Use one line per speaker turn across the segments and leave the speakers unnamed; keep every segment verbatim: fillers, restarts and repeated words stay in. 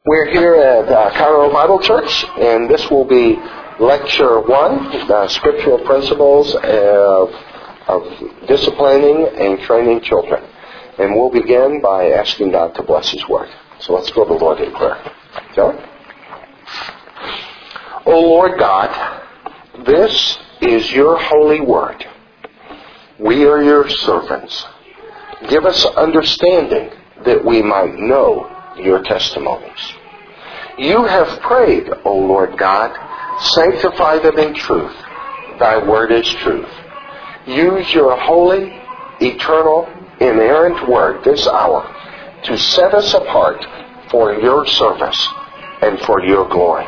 We're here at uh, Conroe Bible Church, and this will be Lecture one, uh, Scriptural Principles of, of Disciplining and Training Children. And we'll begin by asking God to bless His Word. So let's go to the Lord in prayer. Shall we? O Lord God, this is your holy Word. We are your servants. Give us understanding that we might know your testimonies. You have prayed, O Lord God, sanctify them in truth. Thy word is truth. Use your holy, eternal, inerrant word this hour to set us apart for your service and for your glory.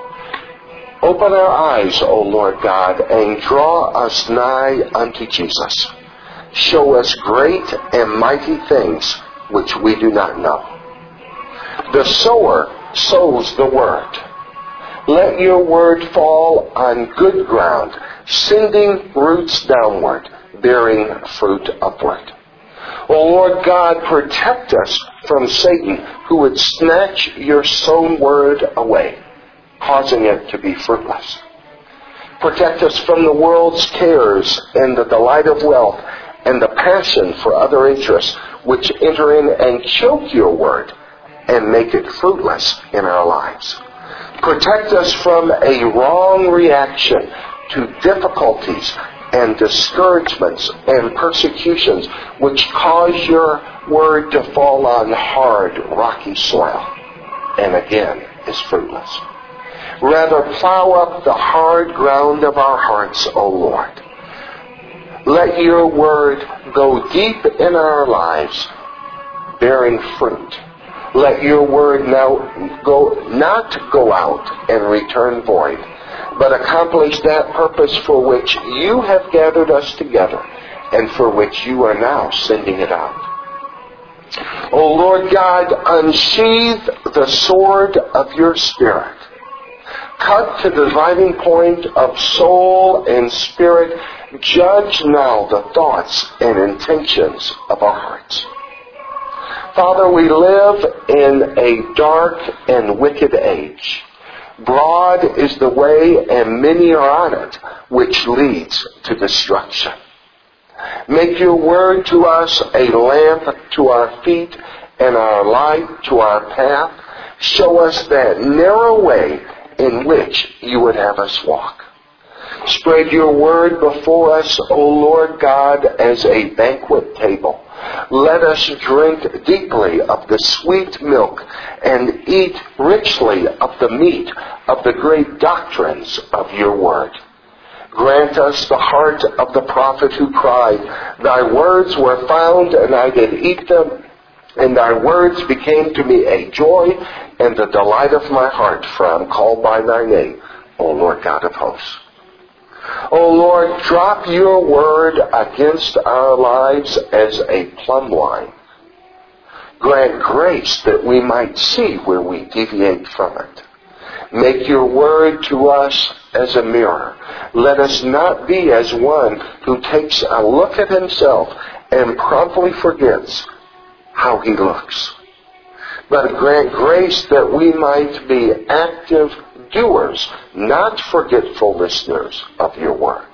Open our eyes, O Lord God, and draw us nigh unto Jesus. Show us great and mighty things which we do not know. The sower sows the word. Let your word fall on good ground, sending roots downward, bearing fruit upward. O Lord God, protect us from Satan, who would snatch your sown word away, causing it to be fruitless. Protect us from the world's cares and the delight of wealth and the passion for other interests, which enter in and choke your word and make it fruitless in our lives. Protect us from a wrong reaction to difficulties and discouragements and persecutions which cause your word to fall on hard, rocky soil and again is fruitless. Rather, plow up the hard ground of our hearts, O Lord. Let your word go deep in our lives, bearing fruit. Let your word now go not go out and return void, but accomplish that purpose for which you have gathered us together and for which you are now sending it out. O Lord God, unsheathe the sword of your Spirit. Cut to the dividing point of soul and spirit. Judge now the thoughts and intentions of our hearts. Father, we live in a dark and wicked age. Broad is the way, and many are on it, which leads to destruction. Make your word to us a lamp to our feet and our light to our path. Show us that narrow way in which you would have us walk. Spread your word before us, O Lord God, as a banquet table. Let us drink deeply of the sweet milk and eat richly of the meat of the great doctrines of your word. Grant us the heart of the prophet who cried, Thy words were found, and I did eat them, and thy words became to me a joy and the delight of my heart, for I am called by thy name, O Lord God of hosts. O Lord, drop your word against our lives as a plumb line. Grant grace that we might see where we deviate from it. Make your word to us as a mirror. Let us not be as one who takes a look at himself and promptly forgets how he looks. But grant grace that we might be active doers, not forgetful listeners of your word.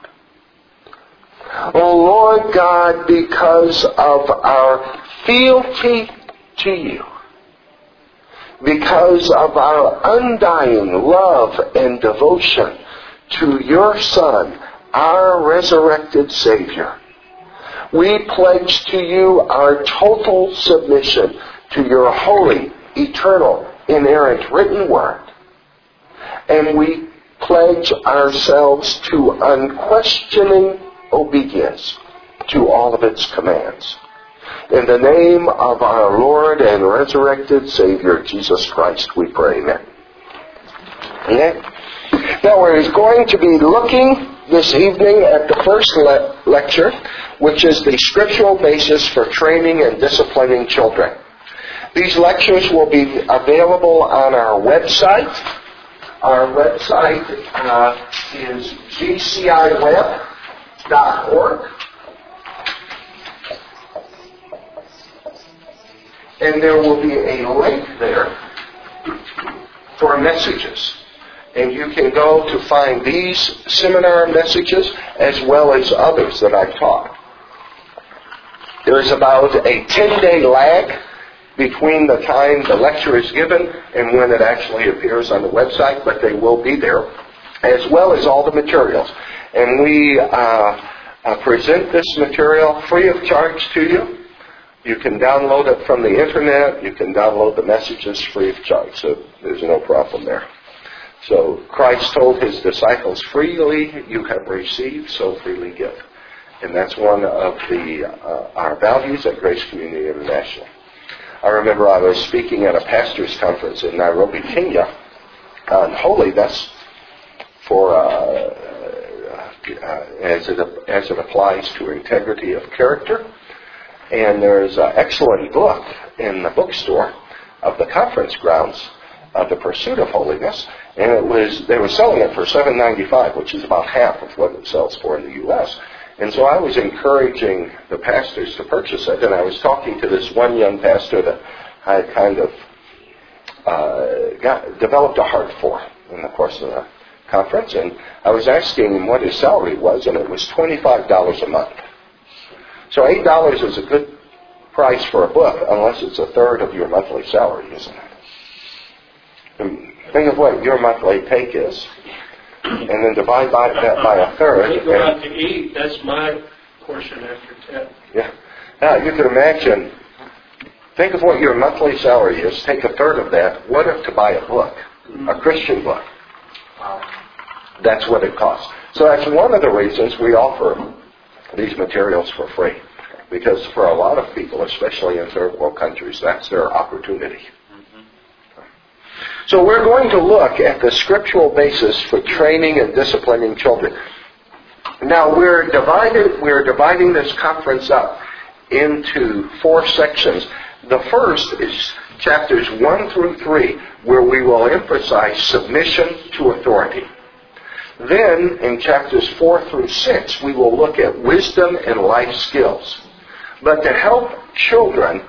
O Lord God, because of our fealty to you, because of our undying love and devotion to your Son, our resurrected Savior, we pledge to you our total submission to your holy, eternal, inerrant written word. And we pledge ourselves to unquestioning obedience to all of its commands. In the name of our Lord and resurrected Savior, Jesus Christ, we pray. Amen. Amen. Now we're going to be looking this evening at the first le- lecture, which is the scriptural basis for training and disciplining children. These lectures will be available on our website. Our website uh, is g c i web dot org. And there will be a link there for messages. And you can go to find these seminar messages as well as others that I've taught. There's about a ten-day lag between the time the lecture is given and when it actually appears on the website, but they will be there, as well as all the materials. And we uh, uh, present this material free of charge to you. You can download it from the internet. You can download the messages free of charge, so there's no problem there. So Christ told his disciples, freely you have received, so freely give. And that's one of the uh, our values at Grace Community International. I remember I was speaking at a pastor's conference in Nairobi, Kenya, on holiness for uh, uh, as it as it applies to integrity of character. And there's an excellent book in the bookstore of the conference grounds, uh, The Pursuit of Holiness, and it was they were selling it for seven ninety-five, which is about half of what it sells for in the U S And so I was encouraging the pastors to purchase it, and I was talking to this one young pastor that I kind of uh, got developed a heart for in the course of the conference, and I was asking him what his salary was, and it was twenty-five dollars a month. So eight dollars is a good price for a book, unless it's a third of your monthly salary, isn't it? And think of what your monthly take is, and then divide by that by a third.
When you go out to eat, that's my portion after ten.
Yeah. Now, you can imagine, think of what your monthly salary is, take a third of that. What if to buy a book, a Christian book?
Wow.
That's what it costs. So that's one of the reasons we offer these materials for free. Because for a lot of people, especially in third world countries, that's their opportunity. So we're going to look at the scriptural basis for training and disciplining children. Now we're divided, we're dividing this conference up into four sections. The first is chapters one through three, where we will emphasize submission to authority. Then in chapters four through six, we will look at wisdom and life skills. But to help children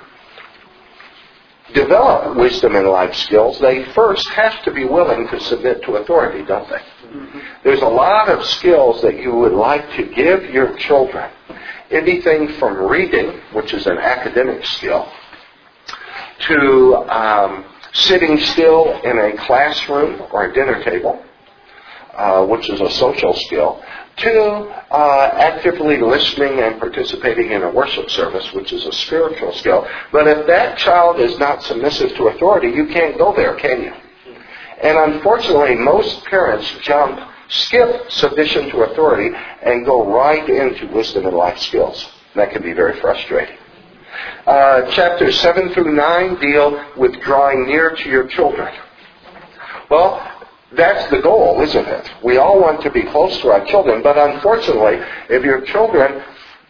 develop wisdom and life skills, they first have to be willing to submit to authority, don't they? Mm-hmm. There's a lot of skills that you would like to give your children. Anything from reading, which is an academic skill, to um, sitting still in a classroom or a dinner table, uh, which is a social skill, to uh, actively listening and participating in a worship service, which is a spiritual skill. But if that child is not submissive to authority, you can't go there, can you? And unfortunately, most parents jump, skip submission to authority, and go right into wisdom and life skills. That can be very frustrating. Uh, chapters seven through nine deal with drawing near to your children. Well, that's the goal, isn't it? We all want to be close to our children, but unfortunately, if your children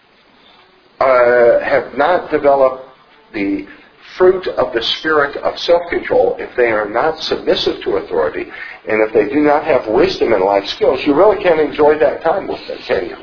uh, have not developed the fruit of the spirit of self-control, if they are not submissive to authority, and if they do not have wisdom and life skills, you really can't enjoy that time with them, can you?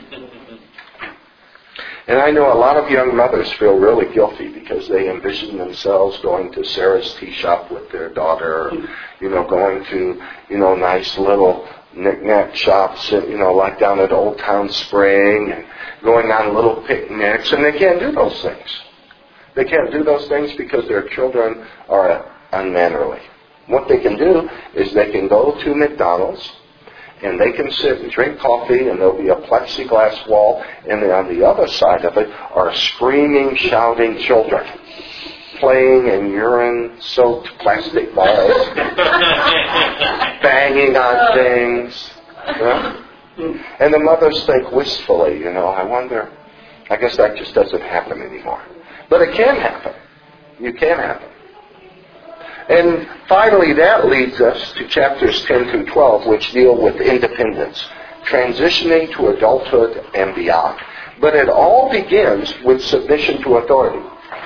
And I know a lot of young mothers feel really guilty because they envision themselves going to Sarah's tea shop with their daughter, you know, going to, you know, nice little knick-knack shops, you know, like down at Old Town Spring, and going on little picnics, and they can't do those things. They can't do those things because their children are unmannerly. What they can do is they can go to McDonald's, and they can sit and drink coffee, and there'll be a plexiglass wall, and then on the other side of it are screaming, shouting children, playing in urine-soaked plastic balls, banging on things. Yeah? And the mothers think wistfully, you know, I wonder, I guess that just doesn't happen anymore. But it can happen. You can happen. And finally, that leads us to chapters ten through twelve, which deal with independence, transitioning to adulthood and beyond. But it all begins with submission to authority.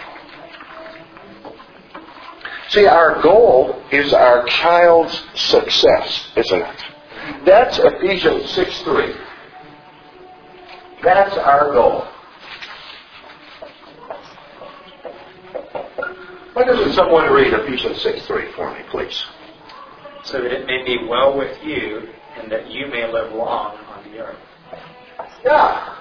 See, our goal is our child's success, isn't it? That's Ephesians six three. That's our goal. Why doesn't someone read Ephesians six three for me, please?
so that it may be well with you and that you may live long on the earth.
Yeah.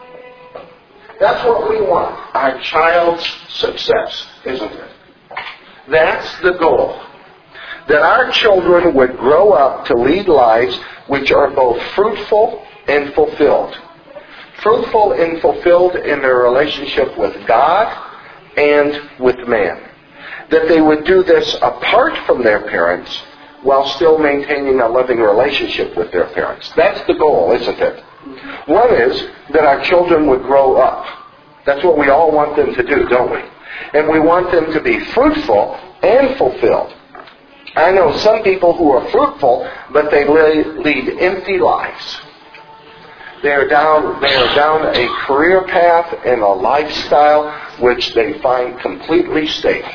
That's what we want. Our child's success, isn't it? That's the goal. That our children would grow up to lead lives which are both fruitful and fulfilled. Fruitful and fulfilled in their relationship with God and with man. That they would do this apart from their parents while still maintaining a loving relationship with their parents. That's the goal, isn't it? One is that our children would grow up. That's what we all want them to do, don't we? And we want them to be fruitful and fulfilled. I know some people who are fruitful, but they lead empty lives. They are down, they are down a career path and a lifestyle which they find completely stable.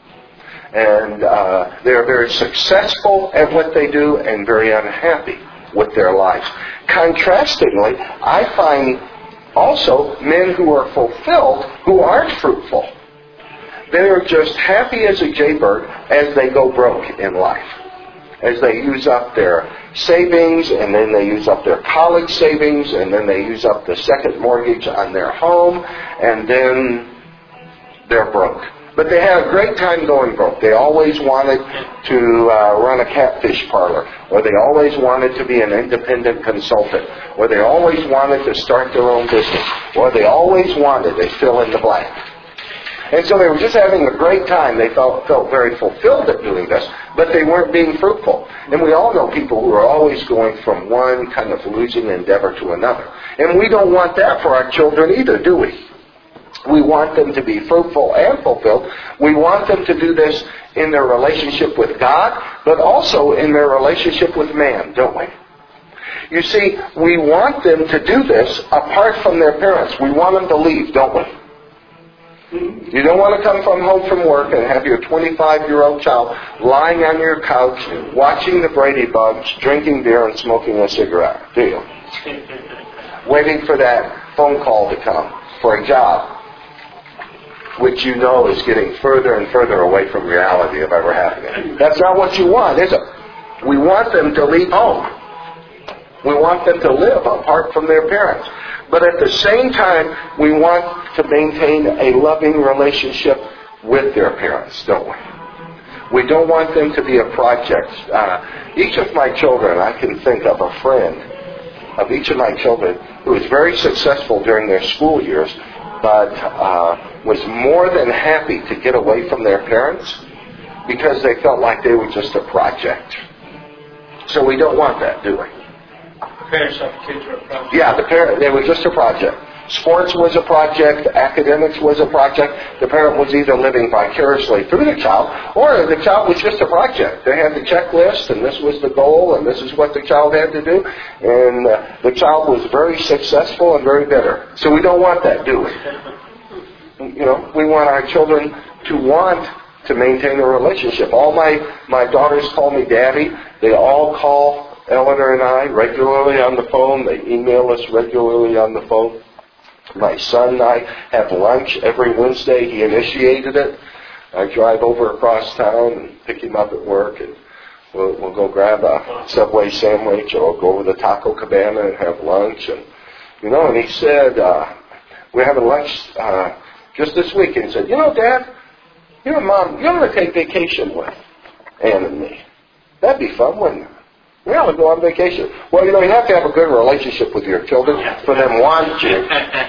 And uh, they are very successful at what they do and very unhappy with their lives. Contrastingly, I find also men who are fulfilled who aren't fruitful. They're just happy as a jaybird as they go broke in life. As they use up their savings, and then they use up their college savings, and then they use up the second mortgage on their home, and then they're broke. But they had a great time going broke. They always wanted to uh, run a catfish parlor, or they always wanted to be an independent consultant, or they always wanted to start their own business, or they always wanted, they fill in the blank. And so they were just having a great time. They felt, felt very fulfilled at doing this, but they weren't being fruitful. And we all know people who are always going from one kind of losing endeavor to another. And we don't want that for our children either, do we? We want them to be fruitful and fulfilled. We want them to do this in their relationship with God, but also in their relationship with man, don't we? You see, we want them to do this apart from their parents. We want them to leave, don't we? You don't want to come from home from work and have your twenty-five-year-old child lying on your couch, watching the Brady Bunch, drinking beer and smoking a cigarette, do you? Waiting for that phone call to come for a job, which you know is getting further and further away from reality of ever happening. That's not what you want, is it? We want them to leave home. We want them to live apart from their parents. But at the same time, we want to maintain a loving relationship with their parents, don't we? We don't want them to be a project. Uh, each of my children, I can think of a friend of each of my children who was very successful during their school years, but uh, was more than happy to get away from their parents because they felt like they were just a project. So we don't want that, do we?
Parents thought the kids were a project.
Yeah, the parent, they were just a project. Sports was a project. Academics was a project. The parent was either living vicariously through the child, or the child was just a project. They had the checklist, and this was the goal, and this is what the child had to do. And uh, the child was very successful and very bitter. So we don't want that, do we? You know, we want our children to want to maintain a relationship. All my, my daughters call me Daddy. They all call Eleanor and I regularly on the phone. They email us regularly on the phone. My son and I have lunch every Wednesday. He initiated it. I drive over across town and pick him up at work, and we'll, we'll go grab a Subway sandwich, or we'll go over to Taco Cabana and have lunch. And you know, and he said, uh, we're having lunch uh, just this week, and he said, you know, Dad, you know, Mom, you ought to take vacation with Ann and me. That'd be fun, wouldn't it? We ought to go on vacation. Well, you know, you have to have a good relationship with your children for them want you.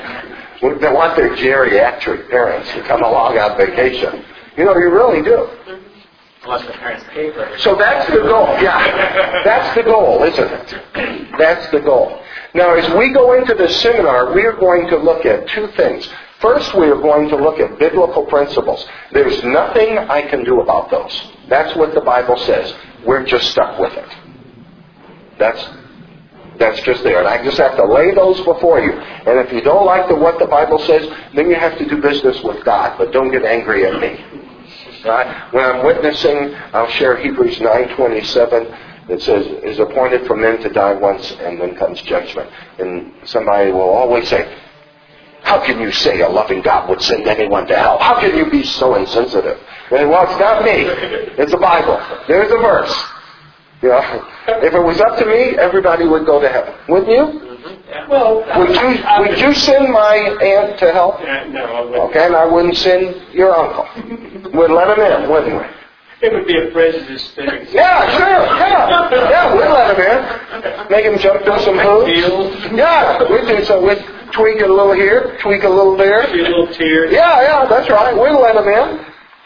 They want their geriatric parents to come along on vacation. You know, you really do.
Unless the parents pay for it.
So that's the goal. Yeah, that's the goal, isn't it? That's the goal. Now, as we go into this seminar, we are going to look at two things. First, we are going to look at biblical principles. There's nothing I can do about those. That's what the Bible says. We're just stuck with it. That's that's just there. And I just have to lay those before you. And if you don't like the, what the Bible says, then you have to do business with God. But don't get angry at me. Right? When I'm witnessing, I'll share Hebrews nine twenty-seven. It says, is appointed for men to die once, and then comes judgment. And somebody will always say, how can you say a loving God would send anyone to hell? How can you be so insensitive? And well, it's not me. It's the Bible. There's a verse. You know, if it was up to me, everybody would go to heaven. Wouldn't you?
Mm-hmm. Yeah.
Well,
Would you would you send my aunt to hell?
Uh, no, I wouldn't.
Okay, and I wouldn't send your uncle. We'd let him in, wouldn't we?
It would be a prejudice thing.
Yeah, sure, yeah. Yeah, we'd let him in. Make him jump through some hoops. Yeah, we'd do so. We'd tweak it a little here, tweak a little there.
A little tears.
Yeah, yeah, that's right. We'd let him in.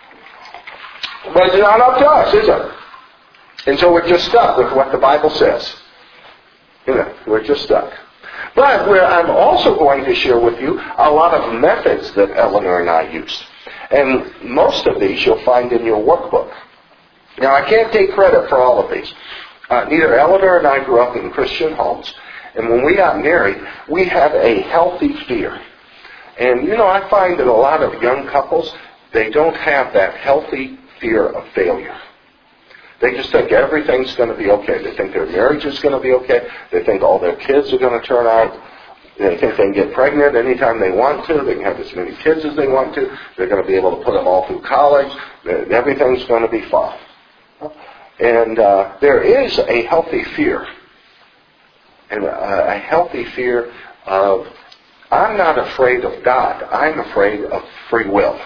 But it's not up to us, is it? And so we're just stuck with what the Bible says. You know, we're just stuck. But we're, I'm also going to share with you a lot of methods that Eleanor and I used. And most of these you'll find in your workbook. Now, I can't take credit for all of these. Uh, neither Eleanor and I grew up in Christian homes. And when we got married, we had a healthy fear. And, you know, I find that a lot of young couples, they don't have that healthy fear of failure. They just think everything's going to be okay. They think their marriage is going to be okay. They think all their kids are going to turn out. They think they can get pregnant anytime they want to. They can have as many kids as they want to. They're going to be able to put them all through college. Everything's going to be fine. And uh, there is a healthy fear. And a, a healthy fear of, I'm not afraid of God. I'm afraid of free will.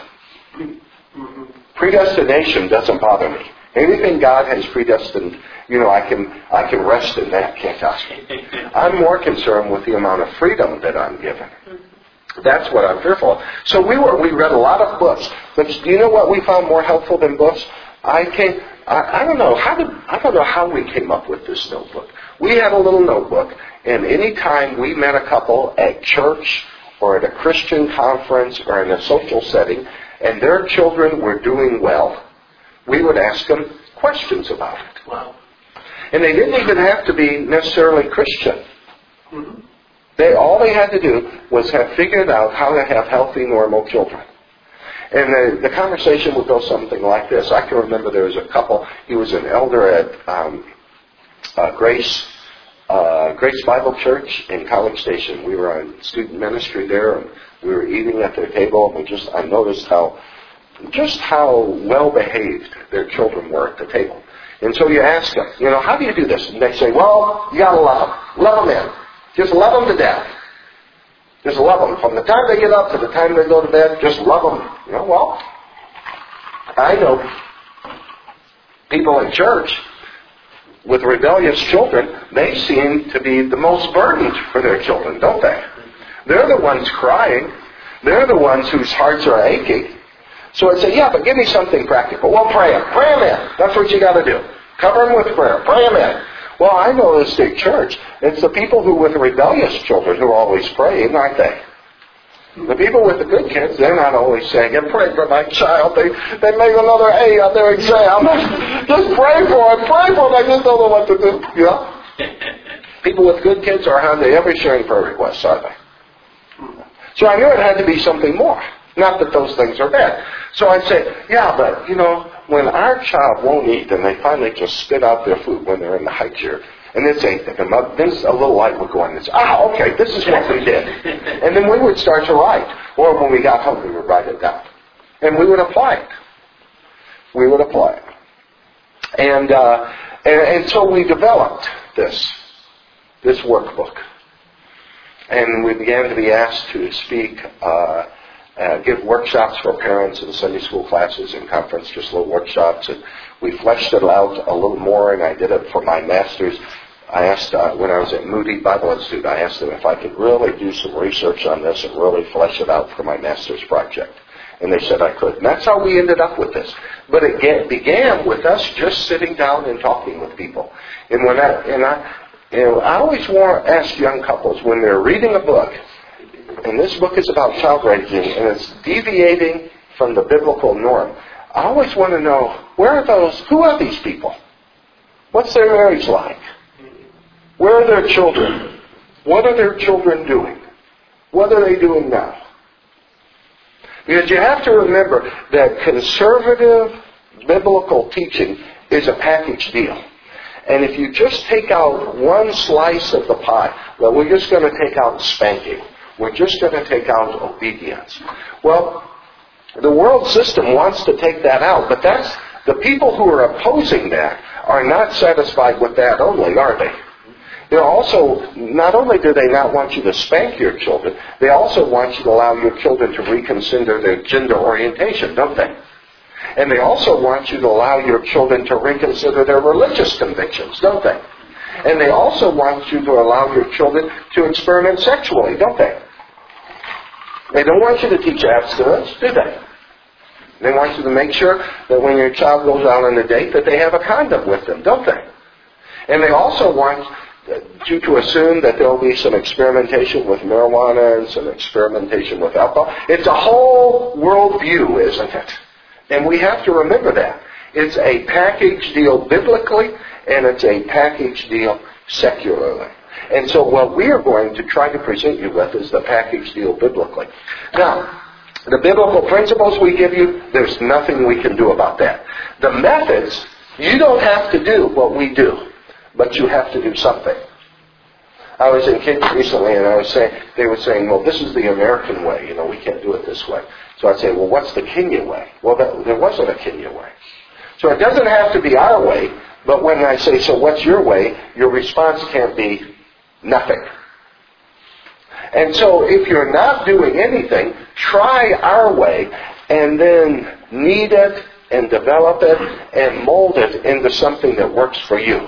Predestination doesn't bother me. Anything God has predestined, you know, I can I can rest in that, can't I? I'm more concerned with the amount of freedom that I'm given. That's what I'm fearful of. So we were we read a lot of books, but do you know what we found more helpful than books? I came I, I don't know how did I don't know how we came up with this notebook. We had a little notebook, and any time we met a couple at church or at a Christian conference or in a social setting, and their children were doing well, we would ask them questions about it.
Wow.
And they didn't even have to be necessarily Christian.
Mm-hmm.
They all they had to do was have figured out how to have healthy, normal children. And the, the conversation would go something like this. I can remember there was a couple. He was an elder at um, uh, Grace uh, Grace Bible Church in College Station. We were on student ministry there, and we were eating at their table. And we just I noticed how just how well behaved their children were at the table. And so you ask them, you know, how do you do this? And they say, well, you got to love them. Love them in. Just love them to death. Just love them. From the time they get up to the time they go to bed, just love them. You know, well, I know people in church with rebellious children, they seem to be the most burdened for their children, don't they? They're the ones crying. They're the ones whose hearts are aching. So I'd say, yeah, but give me something practical. Well, pray them. Pray them in. That's what you got to do. Cover them with prayer. Pray them in. Well, I noticed at church, it's the people who with rebellious children who are always praying, aren't they? The people with the good kids, they're not always saying, and pray for my child. They they make another A on their exam. Just pray for them. Pray for them. I just don't know what to do. You know? People with good kids are hardly ever sharing prayer requests, are they? So I knew it had to be something more. Not that those things are bad. So I'd say, yeah, but, you know, when our child won't eat and they finally just spit out their food when they're in the high chair, and this ain't the mother, then a little light would go on and say, ah, okay, this is what we did. And then we would start to write. Or when we got home, we would write it down. And we would apply it. We would apply it. And, uh, and, and so we developed this, this workbook. And we began to be asked to speak, uh, Uh, give workshops for parents in Sunday school classes and conference, just little workshops. And we fleshed it out a little more, and I did it for my master's. I asked, uh, when I was at Moody Bible Institute, I asked them if I could really do some research on this and really flesh it out for my master's project. And they said I could. And that's how we ended up with this. But it get, began with us just sitting down and talking with people. And when I, and I, you know, I always want to ask young couples, when they're reading a book, and this book is about child raising, and it's deviating from the biblical norm, I always want to know, where are those, who are these people? What's their marriage like? Where are their children? What are their children doing? What are they doing now? Because you have to remember that conservative biblical teaching is a package deal. And if you just take out one slice of the pie, well, we're just going to take out spanking. We're just going to take out obedience. Well, the world system wants to take that out, but that's the people who are opposing that are not satisfied with that only, are they? They're also, not only do they not want you to spank your children, they also want you to allow your children to reconsider their gender orientation, don't they? And they also want you to allow your children to reconsider their religious convictions, don't they? And they also want you to allow your children to experiment sexually, don't they? They don't want you to teach abstinence, do they? They want you to make sure that when your child goes out on a date that they have a condom with them, don't they? And they also want you to assume that there will be some experimentation with marijuana and some experimentation with alcohol. It's a whole worldview, isn't it? And we have to remember that. It's a package deal biblically, and it's a package deal secularly. And so what we are going to try to present you with is the package deal biblically. Now, the biblical principles we give you, there's nothing we can do about that. The methods, you don't have to do what we do, but you have to do something. I was in kids recently, and I was saying, they were saying, well, this is the American way. You know, we can't do it this way. So I'd say, well, what's the Kenya way? Well, that, there wasn't a Kenya way. So it doesn't have to be our way, but when I say, so what's your way, your response can't be nothing. And so if you're not doing anything, try our way and then knead it and develop it and mold it into something that works for you.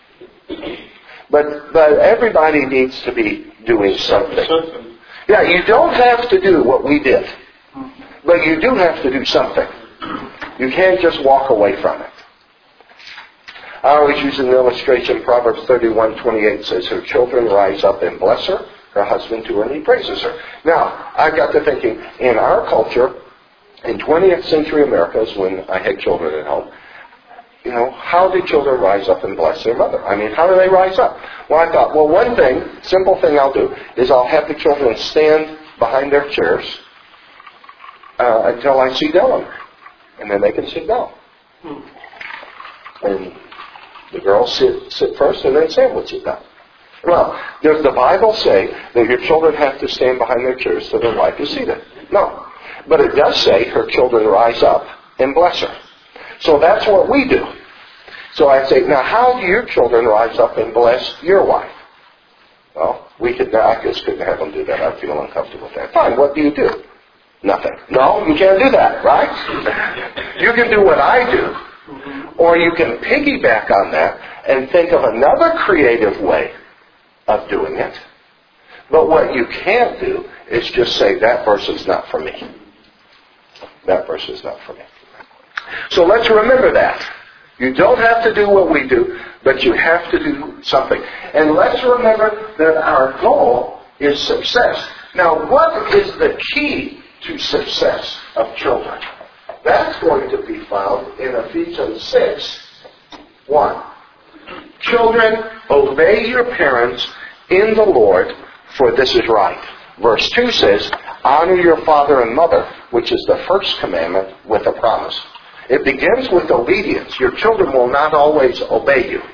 But but everybody needs to be doing something. Yeah, you don't have to do what we did. But you do have to do something. You can't just walk away from it. I always use an illustration. Proverbs thirty-one twenty-eight says, her children rise up and bless her. Her husband too, and he praises her. Now, I got to thinking, in our culture, in twentieth century America, is when I had children at home, you know, how did children rise up and bless their mother? I mean, how do they rise up? Well, I thought, well, one thing, simple thing I'll do, is I'll have the children stand behind their chairs uh, until I see down. And then they can sit down. Hmm. And the girls sit, sit first, and then Sam would sit down. Well, does the Bible say that your children have to stand behind their chairs so their wife is seated? No. But it does say her children rise up and bless her. So that's what we do. So I say, now how do your children rise up and bless your wife? Well, we could, I just couldn't have them do that. I feel uncomfortable with that. Fine, what do you do? Nothing. No, you can't do that, right? You can do what I do. Or you can piggyback on that and think of another creative way of doing it. But what you can't do is just say, that verse is not for me. That verse is not for me. So let's remember that. You don't have to do what we do, but you have to do something. And let's remember that our goal is success. Now, what is the key to success of children? That's going to be found in Ephesians six one. Children, obey your parents in the Lord, for this is right. Verse two says, honor your father and mother, which is the first commandment with a promise. It begins with obedience. Your children will not always obey you.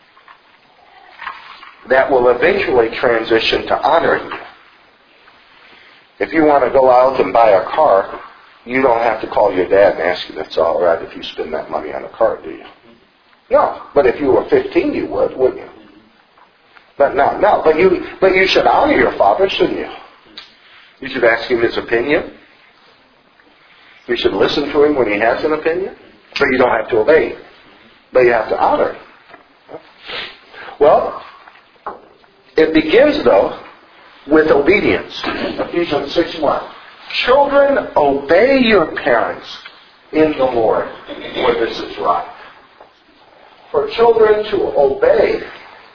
That will eventually transition to honoring you. If you want to go out and buy a car, you don't have to call your dad and ask if it's all right if you spend that money on a car, do you? No. But if you were fifteen, you would, wouldn't you? But not now. But you, but you should honor your father, shouldn't you? You should ask him his opinion. You should listen to him when he has an opinion. But you don't have to obey him. But you have to honor him. Well, it begins, though, with obedience. Ephesians six one. Children, obey your parents in the Lord, for this is right. For children to obey,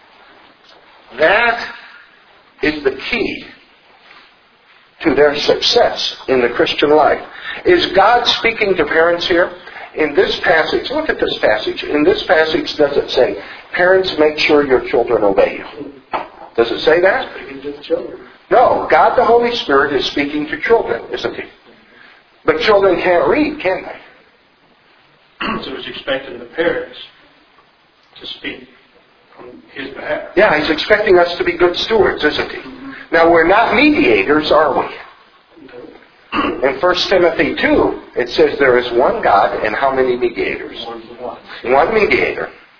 that is the key to their success in the Christian life. Is God speaking to parents here? In this passage, look at this passage. In this passage, does it say, parents, make sure your children obey you? Does it say that?
Speaking to the children.
No, God the Holy Spirit is speaking to children, isn't He? But children can't read, can they?
So He's expecting the parents to speak on His behalf.
Yeah, He's expecting us to be good stewards, isn't He? Mm-hmm. Now, we're not mediators, are we? No. In First Timothy two, it says there is one God and how many mediators?
One.
One mediator.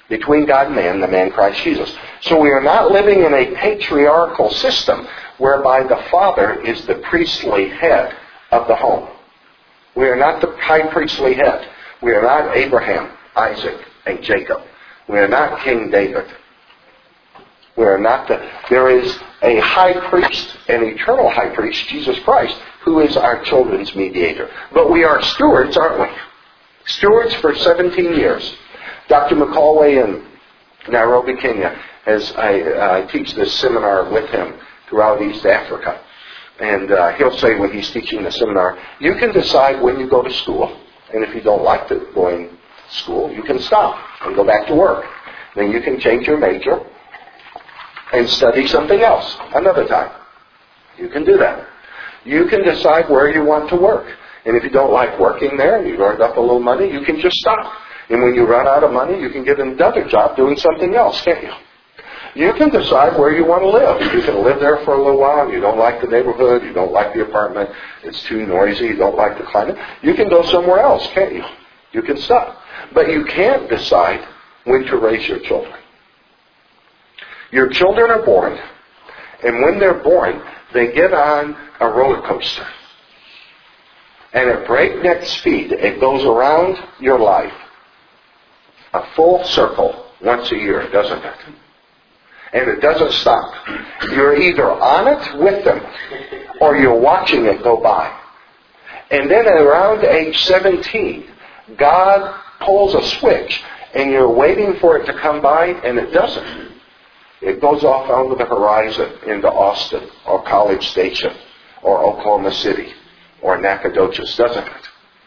between God and man, the man Christ Jesus. So we are not living in a patriarchal system whereby the father is the priestly head of the home. We are not the high priestly head. We are not Abraham, Isaac, and Jacob. We are not King David. We are not the... There is a high priest, an eternal high priest, Jesus Christ, who is our children's mediator. But we are stewards, aren't we? Stewards for seventeen years. Doctor McCallway in Nairobi, Kenya, as I, I teach this seminar with him throughout East Africa. And uh, he'll say when he's teaching the seminar, you can decide when you go to school. And if you don't like the going to school, you can stop and go back to work. Then you can change your major and study something else another time. You can do that. You can decide where you want to work. And if you don't like working there and you've earned up a little money, you can just stop. And when you run out of money, you can get another job doing something else, can't you? You can decide where you want to live. You can live there for a little while. You don't like the neighborhood. You don't like the apartment. It's too noisy. You don't like the climate. You can go somewhere else, can't you? You can stop. But you can't decide when to raise your children. Your children are born, and when they're born, they get on a roller coaster. And at breakneck speed, it goes around your life a full circle once a year, doesn't it? And it doesn't stop. You're either on it with them, or you're watching it go by. And then around age seventeen, God pulls a switch, and you're waiting for it to come by, and it doesn't. It goes off onto the horizon into Austin, or College Station, or Oklahoma City, or Nacogdoches, doesn't it?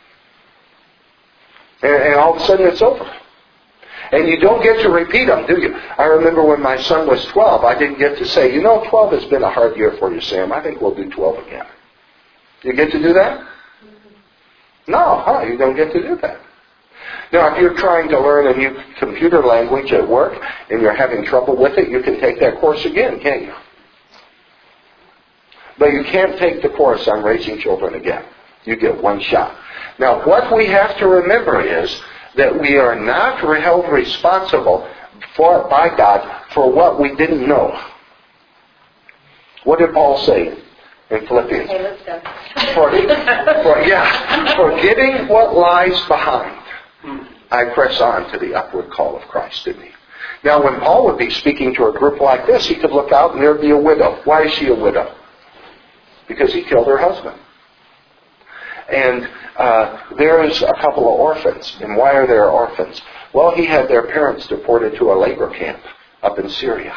And, and all of a sudden it's over. And you don't get to repeat them, do you? I remember when my son was twelve, I didn't get to say, you know, twelve has been a hard year for you, Sam. I think we'll do twelve again. You get to do that? No, huh? You don't get to do that. Now, if you're trying to learn a new computer language at work and you're having trouble with it, you can take that course again, can't you? But you can't take the course on raising children again. You get one shot. Now, what we have to remember is that we are not held responsible for, by God for what we didn't know. What did Paul say in Philippians?
Okay, let's go.
For, for, yeah, forgetting what lies behind, I press on to the upward call of Christ in me. Now, when Paul would be speaking to a group like this, he could look out and there'd be a widow. Why is she a widow? Because he killed her husband. And uh, there is a couple of orphans. And why are there orphans? Well, he had their parents deported to a labor camp up in Syria.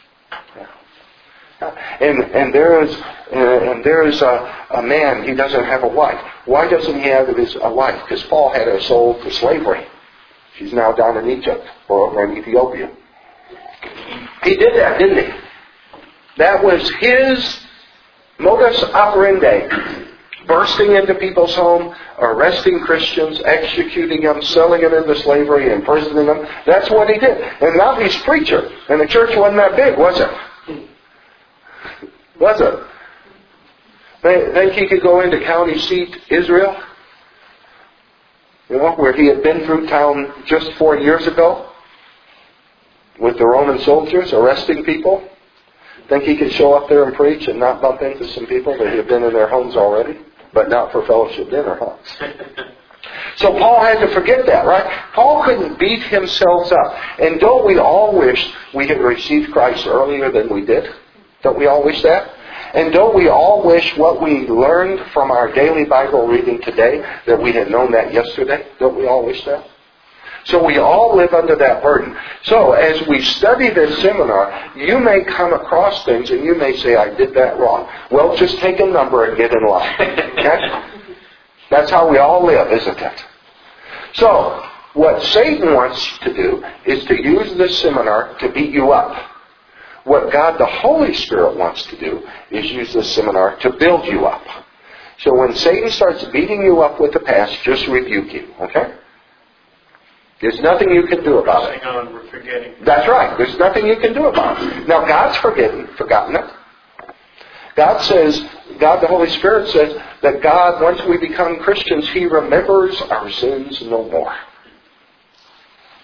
Yeah. And and there is uh, and there is a, a man. He doesn't have a wife. Why doesn't he have his, a wife? Because Paul had her sold to slavery. She's now down in Egypt or over in Ethiopia. He did that, didn't he? That was his modus operandi. Bursting into people's home, arresting Christians, executing them, selling them into slavery, imprisoning them. That's what he did. And now he's preacher. And the church wasn't that big, was it? Was it? They think he could go into county seat Israel? You know, where he had been through town just four years ago with the Roman soldiers arresting people? Think he could show up there and preach and not bump into some people that had been in their homes already? But not for fellowship dinner, huh? So Paul had to forget that, right? Paul couldn't beat himself up. And don't we all wish we had received Christ earlier than we did? Don't we all wish that? And don't we all wish what we learned from our daily Bible reading today, that we had known that yesterday? Don't we all wish that? So we all live under that burden. So as we study this seminar, you may come across things and you may say, I did that wrong. Well, just take a number and get in line. Okay? That's how we all live, isn't it? So, what Satan wants to do is to use this seminar to beat you up. What God the Holy Spirit wants to do is use this seminar to build you up. So when Satan starts beating you up with the past, just rebuke him. Okay? There's nothing you can do about it.
On, we're forgetting.
That's right. There's nothing you can do about it. Now, God's forgiven, forgotten it. God says, God the Holy Spirit says that God, once we become Christians, He remembers our sins no more.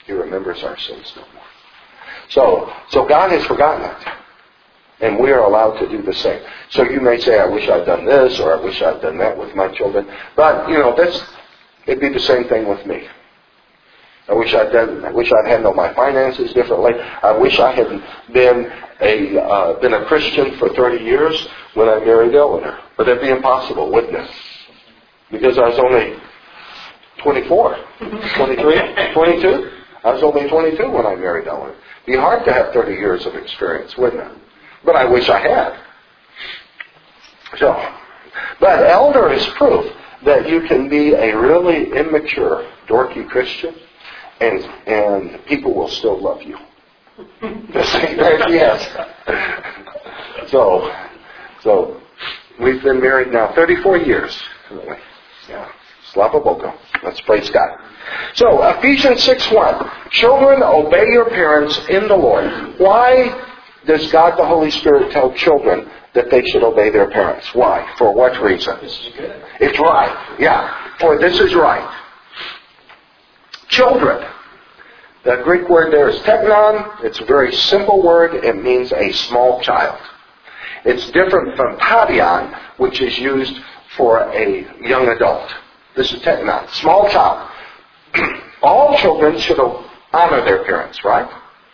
He remembers our sins no more. So, so God has forgotten it. And we are allowed to do the same. So you may say, I wish I'd done this, or I wish I'd done that with my children. But, you know, that's, it'd be the same thing with me. I wish I'd done, I wish I'd handled my finances differently. I wish I had been a, uh, been a Christian for thirty years when I married Eleanor. But that'd be impossible, wouldn't it? Because I was only twenty-four, twenty-three, twenty-two. I was only twenty-two when I married Eleanor. It'd be hard to have thirty years of experience, wouldn't it? But I wish I had. So, but elder is proof that you can be a really immature, dorky Christian, and and people will still love you. Yes. So, so we've been married now thirty-four years. Yeah. Slava Boga. Let's praise God. So, Ephesians six one. Children, obey your parents in the Lord. Why does God the Holy Spirit tell children that they should obey their parents? Why? For what reason?
This is good.
It's right. Yeah. For this is right. Children. The Greek word there is teknon. It's a very simple word. It means a small child. It's different from padion, which is used for a young adult. This is teknon. Small child. All children should honor their parents, right?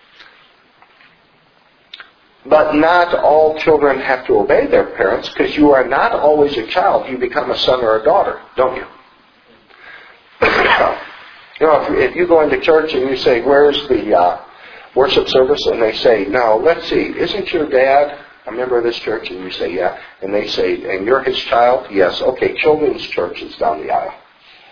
But not all children have to obey their parents, because you are not always a child. You become a son or a daughter, don't you? You know, if, if you go into church and you say, where's the uh, worship service? And they say, no, let's see, isn't your dad a member of this church? And you say, yeah. And they say, and you're his child? Yes. Okay, children's church is down the aisle.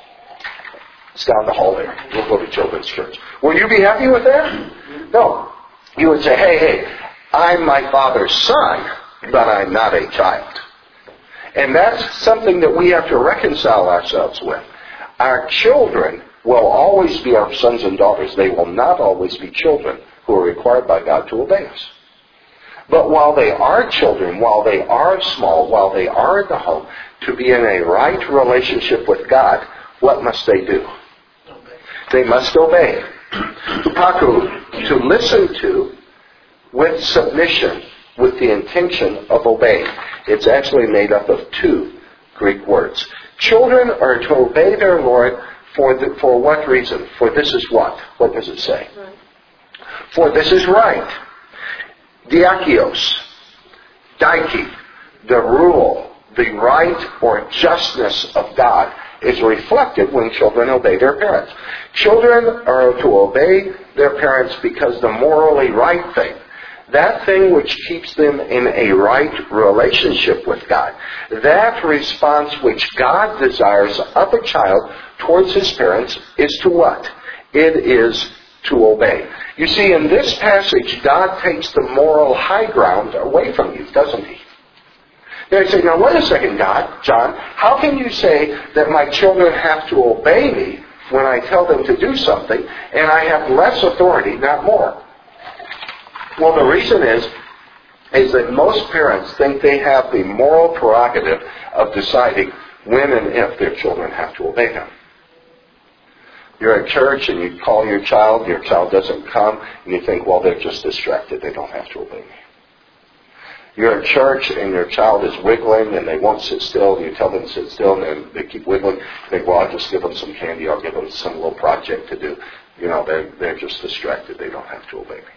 It's down the hall there. We'll go to children's church. Will you be happy with that? No. You would say, hey, hey, I'm my father's son, but I'm not a child. And that's something that we have to reconcile ourselves with. Our children will always be our sons and daughters. They will not always be children who are required by God to obey us. But while they are children, while they are small, while they are in the home, to be in a right relationship with God, what must they do? They must obey. Tupaku, to listen to, with submission, with the intention of obeying. It's actually made up of two Greek words. Children are to obey their Lord for the, for what reason? For this is what? What does it say? Right. For this is right. Diakios, daiki, the rule, the right or justness of God is reflected when children obey their parents. Children are to obey their parents because the morally right thing, that thing which keeps them in a right relationship with God, that response which God desires of a child towards his parents is to what? It is to obey. You see, in this passage, God takes the moral high ground away from you, doesn't he? They say, now wait a second, God, John, how can you say that my children have to obey me when I tell them to do something and I have less authority, not more? Well, the reason is, is that most parents think they have the moral prerogative of deciding when and if their children have to obey them. You're at church and you call your child, your child doesn't come, and you think, well, they're just distracted, they don't have to obey me. You're at church and your child is wiggling and they won't sit still, and you tell them to sit still and they keep wiggling. You think, well, I'll just give them some candy, I'll give them some little project to do. You know, they're, they're just distracted, they don't have to obey me.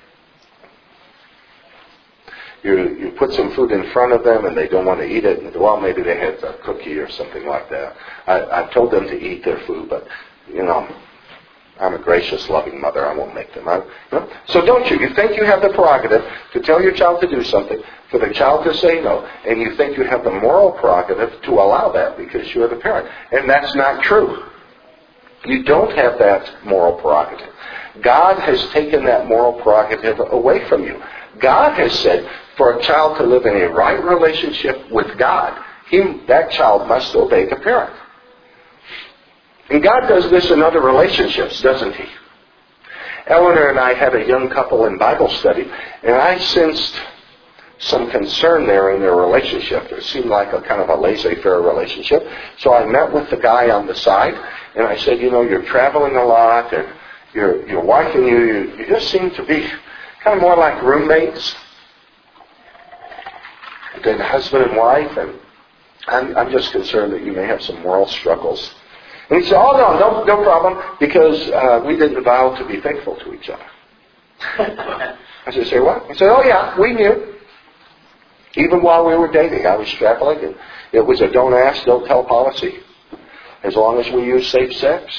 You you put some food in front of them and they don't want to eat it. And, well, maybe they had a cookie or something like that. I, I've told them to eat their food, but, you know, I'm a gracious, loving mother. I won't make them. I, you know? So don't you? You think you have the prerogative to tell your child to do something, for the child to say no, and you think you have the moral prerogative to allow that because you're the parent. And that's not true. You don't have that moral prerogative. God has taken that moral prerogative away from you. God has said for a child to live in a right relationship with God, he, that child must obey the parent. And God does this in other relationships, doesn't he? Eleanor and I had a young couple in Bible study, and I sensed some concern there in their relationship. It seemed like a kind of a laissez-faire relationship. So I met with the guy on the side, and I said, you know, you're traveling a lot, and, your your wife and you, you, you just seem to be kind of more like roommates than husband and wife, and I'm, I'm just concerned that you may have some moral struggles. And he said, oh, no, no, no problem, because uh, we didn't vow to be faithful to each other. I said, say what? He said, oh, yeah, we knew. Even while we were dating, I was strapping, and it was a don't ask, don't tell policy. As long as we use safe sex.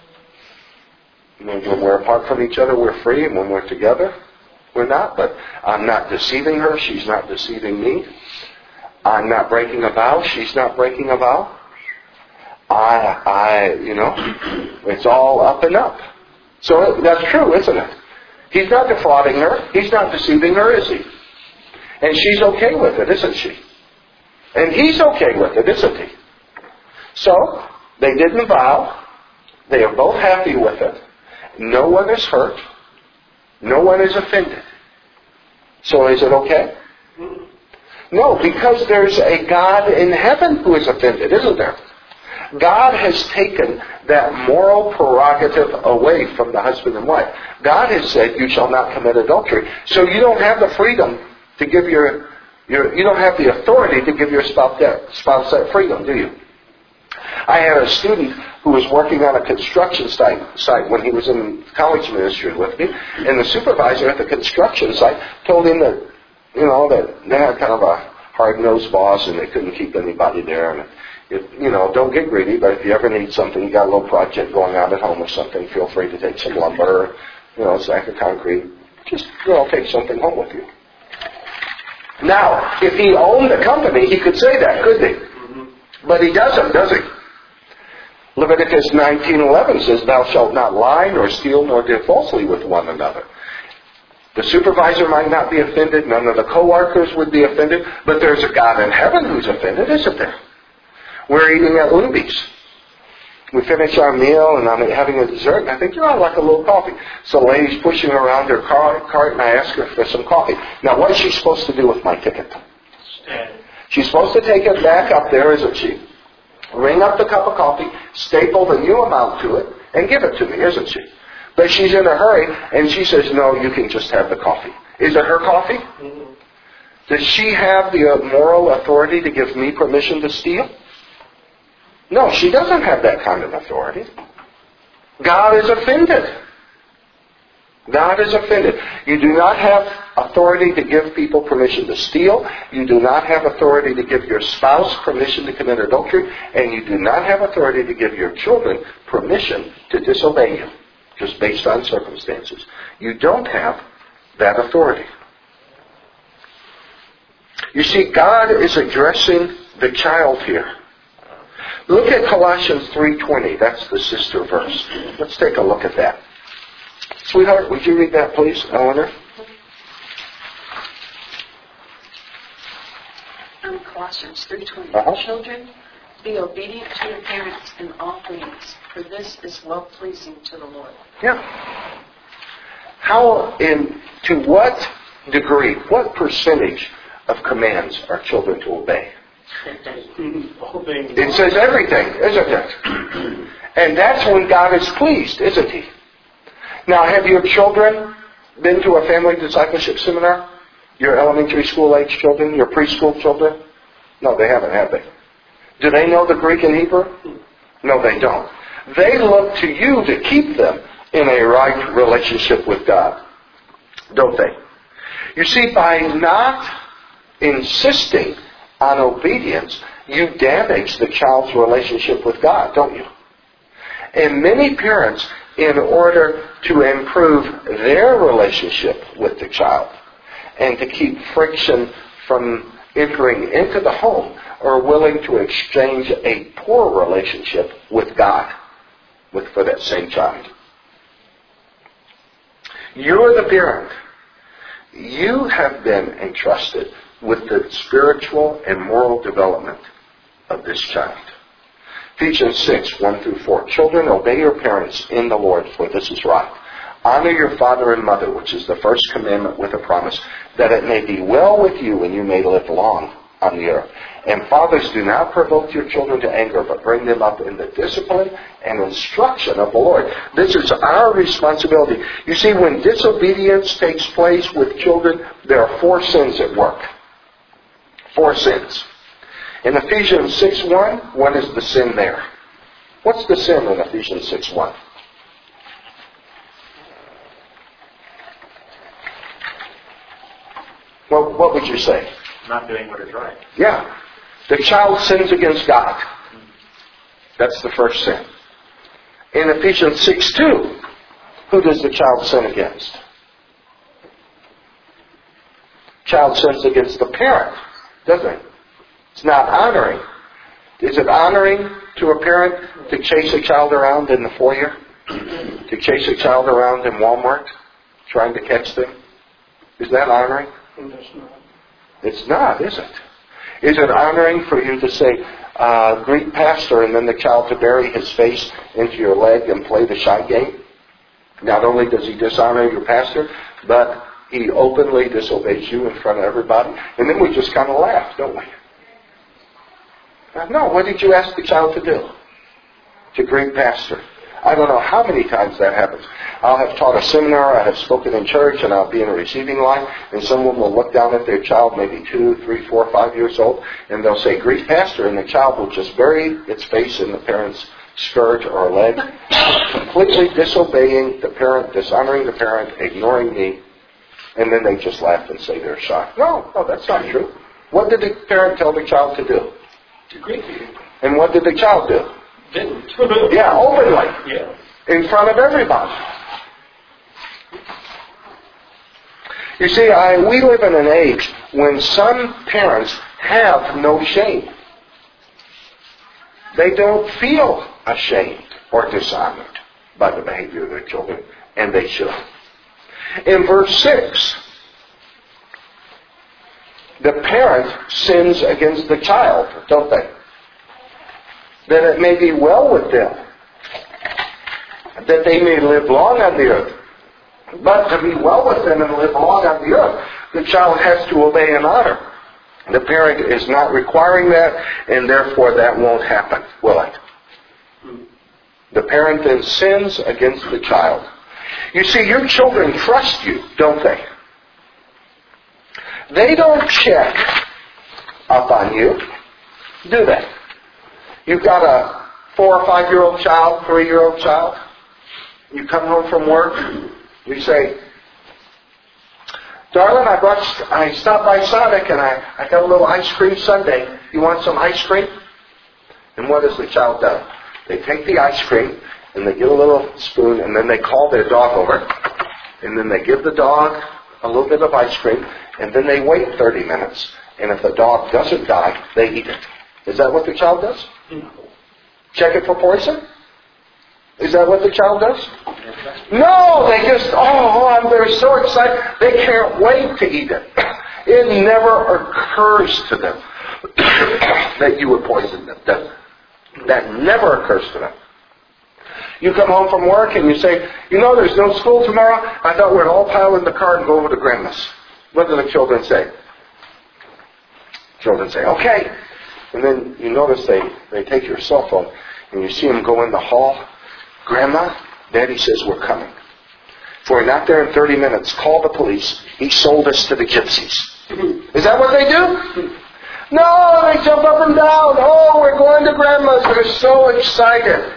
When we're apart from each other, we're free, and when we're together, we're not. But I'm not deceiving her. She's not deceiving me. I'm not breaking a vow. She's not breaking a vow. I, I, you know, it's all up and up. So that's true, isn't it? He's not defrauding her. He's not deceiving her, is he? And she's okay with it, isn't she? And he's okay with it, isn't he? So, they didn't vow. They are both happy with it. No one is hurt. No one is offended. So is it okay? No, because there's a God in heaven who is offended, isn't there? God has taken that moral prerogative away from the husband and wife. God has said, you shall not commit adultery. So you don't have the freedom to give your, your you don't have the authority to give your spouse that, spouse that freedom, do you? I had a student who was working on a construction site, site when he was in college ministry with me, and the supervisor at the construction site told him that, you know, that they had kind of a hard-nosed boss and they couldn't keep anybody there. And if, you know, don't get greedy, but if you ever need something, you got a little project going on at home or something, feel free to take some lumber, or, you know, a sack of concrete. Just, you know, take something home with you. Now, if he owned the company, he could say that, couldn't he? Mm-hmm. But he doesn't, does he? Leviticus nineteen eleven says, thou shalt not lie, nor steal, nor deal falsely with one another. The supervisor might not be offended, none of the co-workers would be offended, but there's a God in heaven who's offended, isn't there? We're eating at Luby's. We finish our meal, and I'm having a dessert, and I think, you know, I'd like a little coffee. So the lady's pushing around her car, cart, and I ask her for some coffee. Now, what is she supposed to do with my ticket? Stand. She's supposed to take it back up there, isn't she? Ring up the cup of coffee, staple the new amount to it, and give it to me, isn't she? But she's in a hurry, and she says, no, you can just have the coffee. Is it her coffee? Mm-hmm. Does she have the moral authority to give me permission to steal? No, she doesn't have that kind of authority. God is offended. God is offended. You do not have authority to give people permission to steal. You do not have authority to give your spouse permission to commit adultery. And you do not have authority to give your children permission to disobey you, just based on circumstances. You don't have that authority. You see, God is addressing the child here. Look at Colossians three twenty. That's the sister verse. Let's take a look at that. Sweetheart, would you read that, please, Eleanor?
Um, Colossians three twenty.
Uh-huh.
Children, be obedient to your parents in all things, for this is well-pleasing to the Lord.
Yeah. How, in, to what degree, what percentage of commands are children to obey? It says everything, isn't it? And that's when God is pleased, isn't He? Now, have your children been to a family discipleship seminar? Your elementary school age children? Your preschool children? No, they haven't, have they? Do they know the Greek and Hebrew? No, they don't. They look to you to keep them in a right relationship with God, don't they? You see, by not insisting on obedience, you damage the child's relationship with God, don't you? And many parents, in order to improve their relationship with the child and to keep friction from entering into the home, are willing to exchange a poor relationship with God with, for that same child. You're the parent. You have been entrusted with the spiritual and moral development of this child. Ephesians six, one through four. Children, obey your parents in the Lord, for this is right. Honor your father and mother, which is the first commandment with a promise, that it may be well with you and you may live long on the earth. And fathers, do not provoke your children to anger, but bring them up in the discipline and instruction of the Lord. This is our responsibility. You see, when disobedience takes place with children, there are four sins at work. Four sins. In Ephesians six one, what is the sin there? What's the sin in Ephesians six one? Well, what would you say?
Not doing what is right.
Yeah. The child sins against God. That's the first sin. In Ephesians six two, who does the child sin against? Child sins against the parent, doesn't it? It's not honoring. Is it honoring to a parent to chase a child around in the foyer? To chase a child around in Walmart, trying to catch them? Is that honoring? It's not, is it? Is it honoring for you to say, uh, greet pastor, and then the child to bury his face into your leg and play the shy game? Not only does he dishonor your pastor, but he openly disobeys you in front of everybody. And then we just kind of laugh, don't we? No, what did you ask the child to do? To greet pastor. I don't know how many times that happens. I'll have taught a seminar, I have spoken in church, and I'll be in a receiving line, and someone will look down at their child, maybe two, three, four, five years old, and they'll say, greet pastor, and the child will just bury its face in the parent's skirt or leg, completely disobeying the parent, dishonoring the parent, ignoring me, and then they just laugh and say they're shocked. No, no, that's not true. What did the parent tell the child to do?
To greet you.
And what did the child do?
Didn't.
Yeah, openly.
Yeah.
In front of everybody. You see, I, we live in an age when some parents have no shame. They don't feel ashamed or dishonored by the behavior of their children, and they should. In verse six, the parent sins against the child, don't they? That it may be well with them, that they may live long on the earth. But to be well with them and live long on the earth, the child has to obey and honor. The parent is not requiring that, and therefore that won't happen, will it? The parent then sins against the child. You see, your children trust you, don't they? They don't check up on you, do they? You've got a four or five-year-old child, three-year-old child. You come home from work. You say, darling, I brought, I stopped by Sonic and I, I got a little ice cream sundae. You want some ice cream? And what does the child do? They take the ice cream and they get a little spoon and then they call their dog over. And then they give the dog a little bit of ice cream and then they wait thirty minutes. And if the dog doesn't die, they eat it. Is that what the child does? Check it for poison? Is that what the child does? No, they just, oh, I'm, they're so excited. They can't wait to eat it. It never occurs to them that you would poison them. That, that never occurs to them. You come home from work and you say, you know, there's no school tomorrow. I thought we'd all pile in the car and go over to Grandma's. What do the children say? Children say, okay. And then you notice they, they take your cell phone and you see them go in the hall. Grandma, Daddy says we're coming. If we're not there in thirty minutes, call the police. He sold us to the gypsies. Is that what they do? No, they jump up and down. Oh, we're going to Grandma's. They're so excited.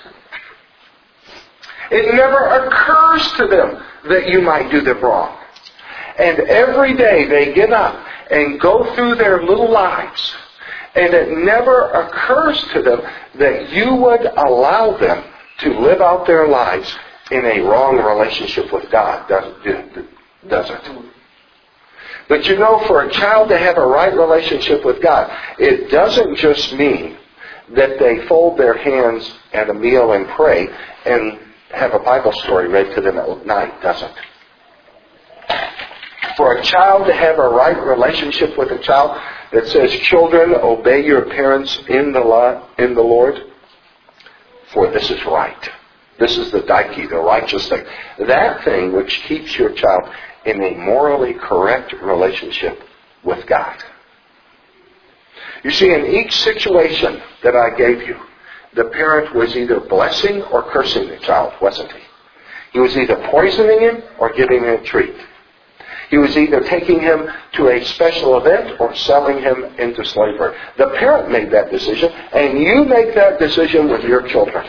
It never occurs to them that you might do them wrong. And every day they get up and go through their little lives. And it never occurs to them that you would allow them to live out their lives in a wrong relationship with God, does it? But you know, for a child to have a right relationship with God, it doesn't just mean that they fold their hands at a meal and pray and have a Bible story read to them at night, does it? For a child to have a right relationship with a child that says, children, obey your parents in the law, in the Lord, for this is right. This is the daiki, the righteous thing. That thing which keeps your child in a morally correct relationship with God. You see, in each situation that I gave you, the parent was either blessing or cursing the child, wasn't he? He was either poisoning him or giving him a treat. He was either taking him to a special event or selling him into slavery. The parent made that decision, and you make that decision with your children.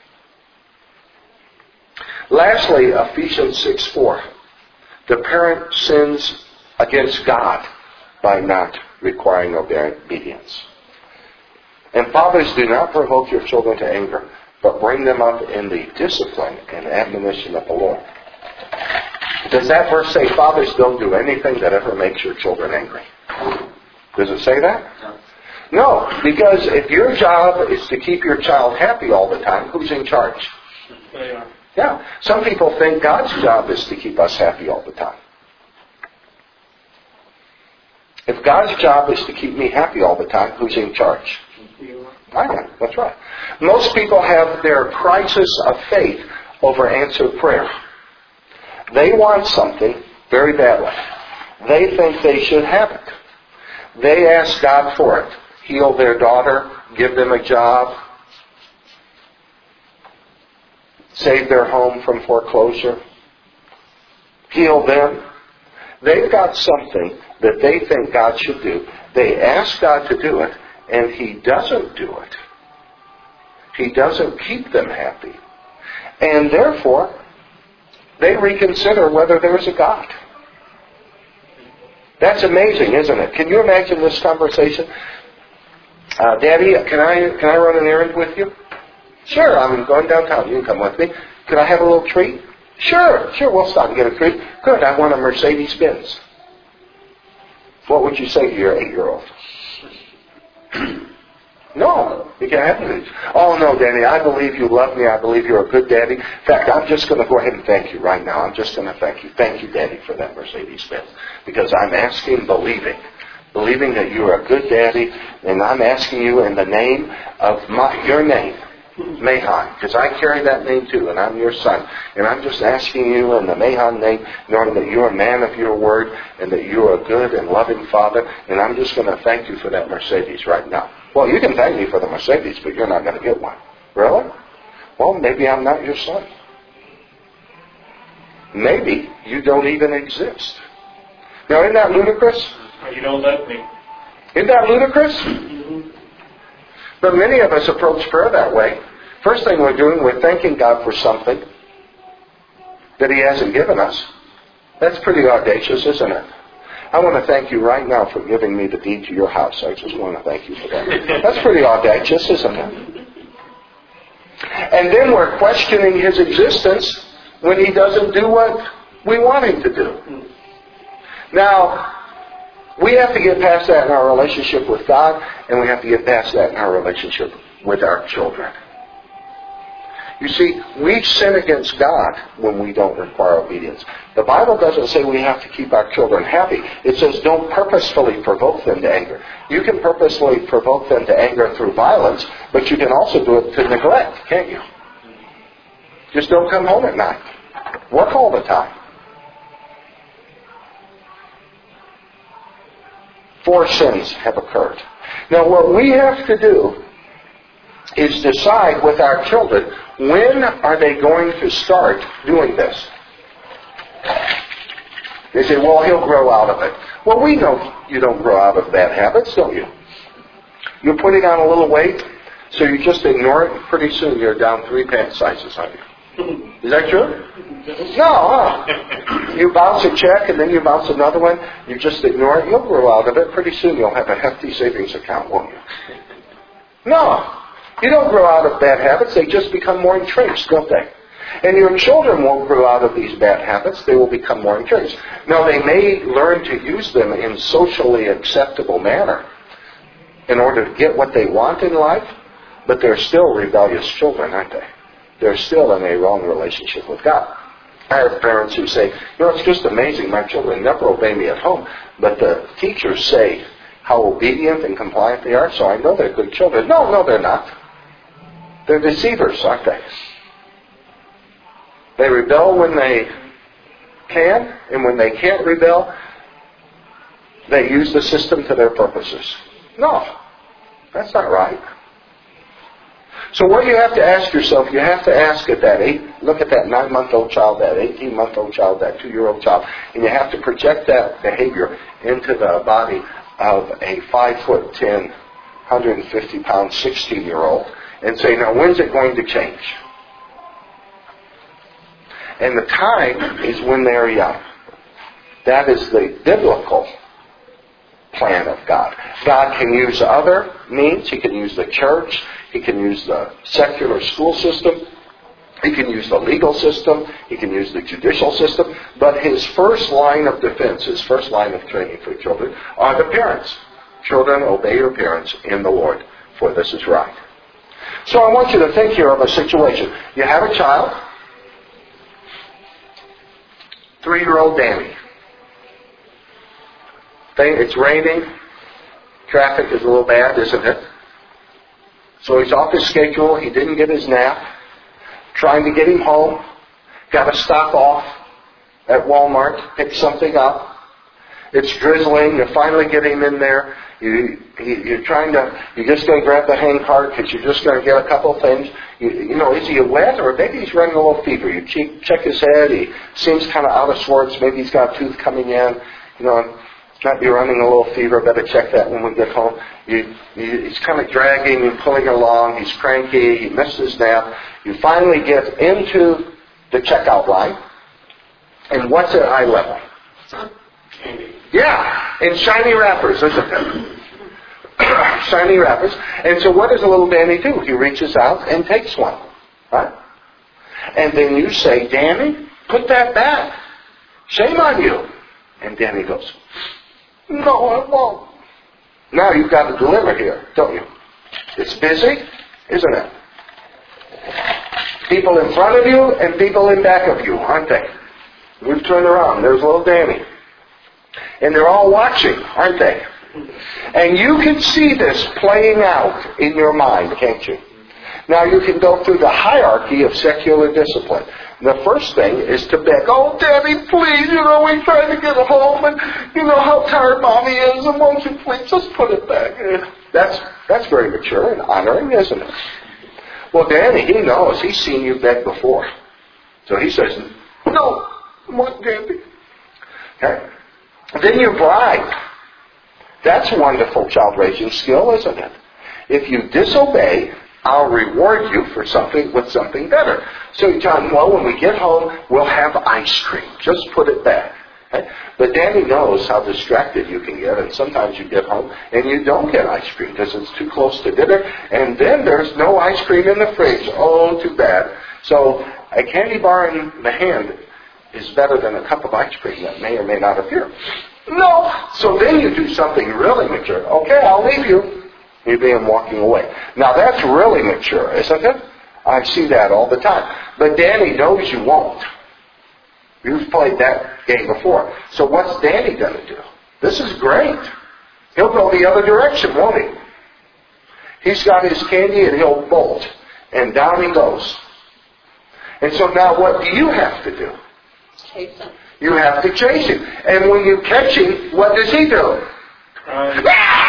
Lastly, Ephesians six four. The parent sins against God by not requiring obedience. And fathers, do not provoke your children to anger, but bring them up in the discipline and admonition of the Lord. Does that verse say, fathers, don't do anything that ever makes your children angry? Does it say that? No. No, because if your job is to keep your child happy all the time, who's in charge?
They are.
Yeah. Some people think God's job is to keep us happy all the time. If God's job is to keep me happy all the time, who's in charge? I am. That's right. Most people have their crisis of faith over answered prayer. They want something very badly. They think they should have it. They ask God for it. Heal their daughter, give them a job, save their home from foreclosure, heal them. They've got something that they think God should do. They ask God to do it, and He doesn't do it. He doesn't keep them happy. And therefore, they reconsider whether there is a God. That's amazing, isn't it? Can you imagine this conversation? Uh, Daddy, can I can I run an errand with you? Sure, I'm going downtown. You can come with me. Could I have a little treat? Sure, sure, we'll stop and get a treat. Good, I want a Mercedes-Benz. What would you say to your eight-year-old? No, you can't have it. Oh, no, Daddy, I believe you love me. I believe you're a good daddy. In fact, I'm just going to go ahead and thank you right now. I'm just going to thank you. Thank you, Daddy, for that Mercedes-Benz. Because I'm asking, believing. Believing that you're a good daddy, and I'm asking you in the name of my, your name, Mahan, because I carry that name too, and I'm your son. And I'm just asking you in the Mahan name, knowing that you're a man of your word, and that you're a good and loving father, and I'm just going to thank you for that Mercedes right now. Well, you can thank me for the Mercedes, but you're not going to get one. Really? Well, maybe I'm not your son. Maybe you don't even exist. Now, isn't that ludicrous?
You don't let me.
Isn't that ludicrous? But many of us approach prayer that way. First thing we're doing, we're thanking God for something that He hasn't given us. That's pretty audacious, isn't it? I want to thank you right now for giving me the deed to your house. I just want to thank you for that. That's pretty audacious, isn't it? And then we're questioning His existence when He doesn't do what we want Him to do. Now, we have to get past that in our relationship with God, and we have to get past that in our relationship with our children. You see, we sin against God when we don't require obedience. The Bible doesn't say we have to keep our children happy. It says don't purposefully provoke them to anger. You can purposefully provoke them to anger through violence, but you can also do it to neglect, can't you? Just don't come home at night. Work all the time. Four sins have occurred. Now, what we have to do is decide with our children, when are they going to start doing this? They say, well, he'll grow out of it. Well, we know you don't grow out of bad habits, don't you? You're putting on a little weight, so you just ignore it, and pretty soon you're down three pant sizes, aren't you? Is that true? No, huh? You bounce a check and then you bounce another one. You just ignore it. You'll grow out of it. Pretty soon you'll have a hefty savings account, won't you? No. You don't grow out of bad habits. They just become more entrenched, don't they? And your children won't grow out of these bad habits. They will become more entrenched. Now, they may learn to use them in socially acceptable manner in order to get what they want in life, but they're still rebellious children, aren't they? They're still in a wrong relationship with God. I have parents who say, you know, it's just amazing. My children never obey me at home, but the teachers say how obedient and compliant they are, so I know they're good children. No, no, they're not. They're deceivers, aren't they? They rebel when they can, and when they can't rebel, they use the system to their purposes. No. That's not right. So what you have to ask yourself, you have to ask at that eight, look at that nine-month-old child, that eighteen-month-old child, that two-year-old child, and you have to project that behavior into the body of a five foot ten, one hundred fifty pound sixteen-year-old and say, now when's it going to change? And the time is when they're young. That is the biblical plan of God. God can use other means. He can use the church. He can use the secular school system. He can use the legal system. He can use the judicial system. But his first line of defense, his first line of training for children are the parents. Children, obey your parents in the Lord, for this is right. So I want you to think here of a situation. You have a child, three-year-old Danny. It's raining. Traffic is a little bad, isn't it? So he's off his schedule. He didn't get his nap. Trying to get him home. Got to stop off at Walmart, pick something up. It's drizzling. You finally get him in there. You, you, you're trying to, you're just going to grab the hand cart because you're just going to get a couple of things. You, you know, is he wet or maybe he's running a little fever? You check, check his head. He seems kind of out of sorts. Maybe he's got a tooth coming in. You know, might be running a little fever. Better check that when we get home. You, you, he's kind of dragging and pulling along. He's cranky. He missed his nap. You finally get into the checkout line. And what's at eye level?
Candy.
Yeah, in shiny wrappers, isn't it? Shiny wrappers. And so what does a little Danny do? He reaches out and takes one. Right? And then you say, Danny, put that back. Shame on you. And Danny goes, no, I won't. Now you've got to deliver here, don't you? It's busy, isn't it? People in front of you and people in back of you, aren't they? We've turned around. There's little Danny. And they're all watching, aren't they? And you can see this playing out in your mind, can't you? Now you can go through the hierarchy of secular discipline. The first thing is to beg, oh, Daddy, please, you know, we're trying to get home, and you know how tired Mommy is, and won't you please just put it back? That's, that's very mature and honoring, isn't it? Well, Danny, he knows. He's seen you beg before. So he says, no, what, Daddy? Okay. Then you bribe. That's a wonderful child-raising skill, isn't it? If you disobey, I'll reward you for something with something better. So you tell him, well, when we get home, we'll have ice cream. Just put it back. Okay? But Danny knows how distracted you can get, and sometimes you get home and you don't get ice cream because it's too close to dinner, and then there's no ice cream in the fridge. Oh, too bad. So a candy bar in the hand is better than a cup of ice cream that may or may not appear. No. So then you do something really mature. Okay, I'll leave you. You be him walking away. Now that's really mature, isn't it? I see that all the time. But Danny knows you won't. You've played that game before. So what's Danny going to do? This is great. He'll go the other direction, won't he? He's got his candy and he'll bolt. And down he goes. And so now what do you have to do?
Chase him.
You have to chase him. And when you catch him, what does he do?
Cry.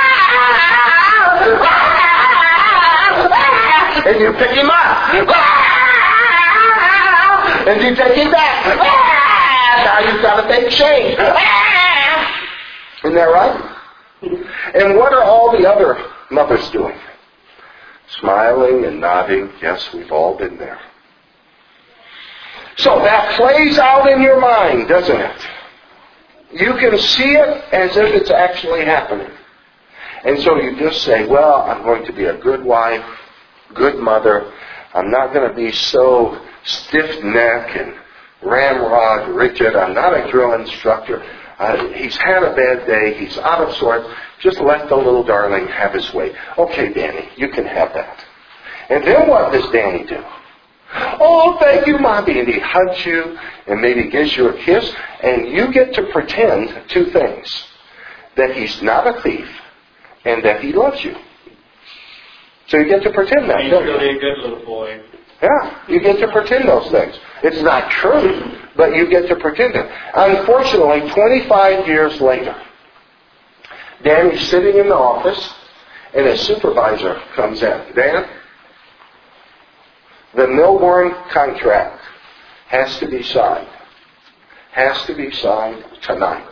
And you pick him up. And you take him back. Now you've got a big change. Isn't that right? And what are all the other mothers doing? Smiling and nodding. Yes, we've all been there. So that plays out in your mind, doesn't it? You can see it as if it's actually happening. And so you just say, well, I'm going to be a good wife, good mother. I'm not going to be so stiff-necked and ramrod rigid. I'm not a drill instructor. Uh, he's had a bad day. He's out of sorts. Just let the little darling have his way. Okay, Danny, you can have that. And then what does Danny do? Oh, thank you, Mommy. And he hugs you and maybe gives you a kiss. And you get to pretend two things. That he's not a thief and that he loves you. So you get to pretend that,
He's
don't you?
really a good little boy.
Yeah, you get to pretend those things. It's not true, but you get to pretend it. Unfortunately, twenty-five years later, Danny's sitting in the office, and his supervisor comes in. Dan, the Milborn contract has to be signed. Has to be signed tonight.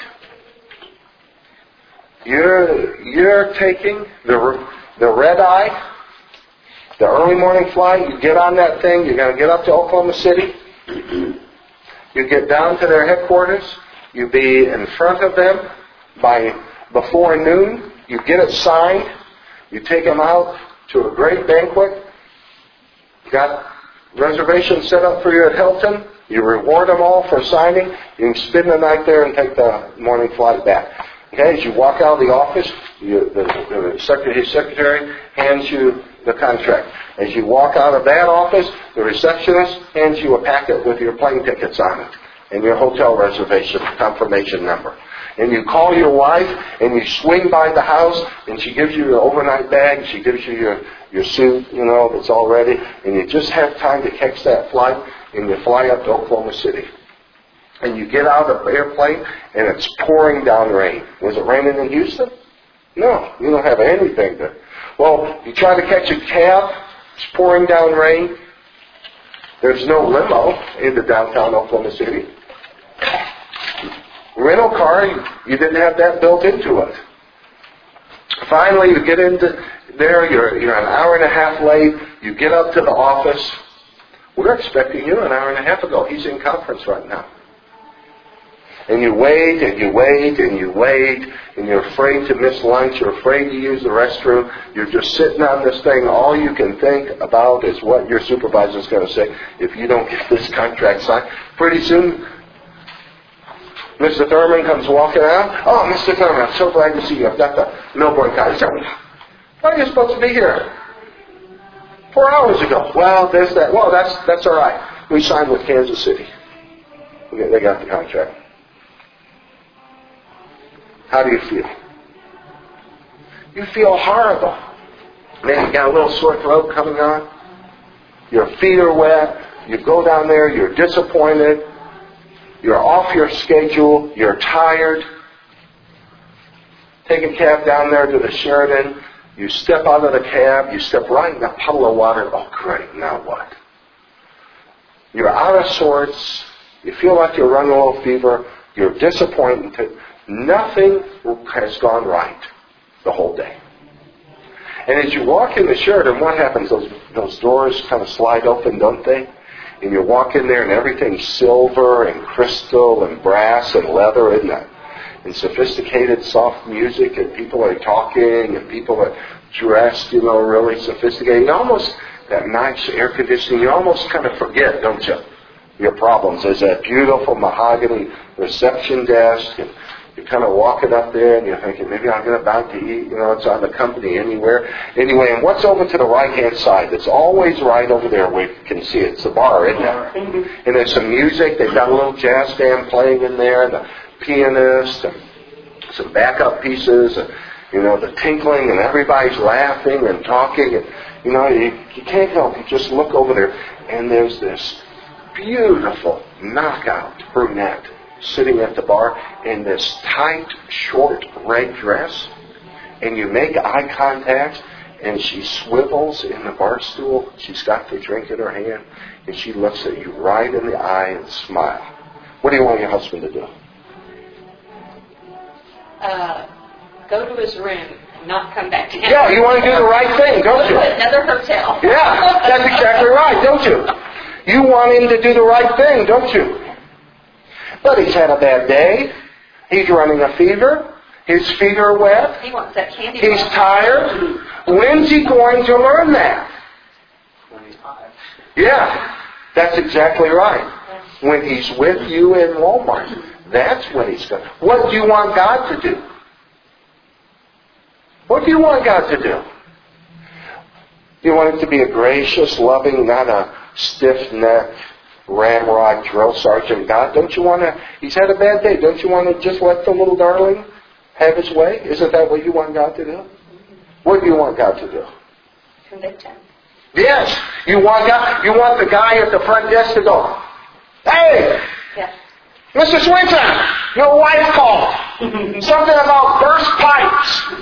You're, you're taking the, the red eye, the early morning flight. You get on that thing. You're going to get up to Oklahoma City. You get down to their headquarters. You be in front of them by before noon. You get it signed. You take them out to a great banquet. Got reservations set up for you at Hilton. You reward them all for signing. You can spend the night there and take the morning flight back. Okay, as you walk out of the office, you, the, the secretary, his secretary hands you the contract. As you walk out of that office, the receptionist hands you a packet with your plane tickets on it and your hotel reservation confirmation number. And you call your wife and you swing by the house and she gives you your overnight bag, she gives you your, your suit, you know, that's all ready, and you just have time to catch that flight and you fly up to Oklahoma City. And you get out of the airplane and it's pouring down rain. Was it raining in Houston? No, you don't have anything to. Well, you try to catch a cab, it's pouring down rain. There's no limo into downtown Oklahoma City. Rental car, you didn't have that built into it. Finally, you get into there, you're, you're an hour and a half late, you get up to the office. We're expecting you an hour and a half ago. He's in conference right now. And you wait, and you wait, and you wait, and you're afraid to miss lunch, you're afraid to use the restroom, you're just sitting on this thing. All you can think about is what your supervisor's going to say if you don't get this contract signed. Pretty soon, Mister Thurman comes walking out. Oh, Mister Thurman, I'm so glad to see you. I've got the Milborn card. Why are you supposed to be here? Four hours ago. Well, there's that. Well, that's that's all right. We signed with Kansas City. They got the contract. How do you feel? You feel horrible. Man, you got a little sore throat coming on. Your feet are wet. You go down there. You're disappointed. You're off your schedule. You're tired. Take a cab down there to the Sheraton. You step out of the cab. You step right in a puddle of water. Oh, great. Now what? You're out of sorts. You feel like you're running a little fever. You're disappointed. Nothing has gone right the whole day. And as you walk in the Sheraton, what happens? Those, those doors kind of slide open, don't they? And you walk in there and everything's silver and crystal and brass and leather, isn't it? And sophisticated soft music, and people are talking, and people are dressed, you know, really sophisticated. And almost that nice air conditioning, you almost kind of forget, don't you, your problems. There's that beautiful mahogany reception desk, and you're kind of walking up there and you're thinking, maybe I'll get a bite to eat. You know, it's on the company anywhere. Anyway, and what's over to the right-hand side? It's always right over there where you can see it. It's the bar, isn't it? And there's some music. They've got a little jazz band playing in there, and the pianist, and some backup pieces, and, you know, the tinkling, and everybody's laughing and talking. And, you know, you, you can't help. You just look over there, and there's this beautiful knockout brunette sitting at the bar in this tight, short red dress, and you make eye contact, and she swivels in the bar stool. She's got the drink in her hand, and she looks at you right in the eye and smiles. What do you want your husband to do?
Uh, go to his room and not come back to him.
Yeah, you want to do the right thing, don't you?
Another hotel.
Yeah, that's exactly right, don't you? You want him to do the right thing, don't you? But he's had a bad day. He's running a fever. His feet are wet.
He wants that candy.
He's tired. When's he going to learn that?
When he's high.
Yeah, that's exactly right. When he's with you in Walmart. That's when he's going. What do you want God to do? What do you want God to do? You want him to be a gracious, loving, not a stiff-necked, ramrod drill sergeant God. Don't you want to, he's had a bad day, don't you want to just let the little darling have his way? Isn't that what you want God to do? What do you want God to do?
Convict him.
Yes. You want God, you want the guy at the front desk to go, hey!
Yes.
Mister Swinton, your wife called. Something about burst pipes.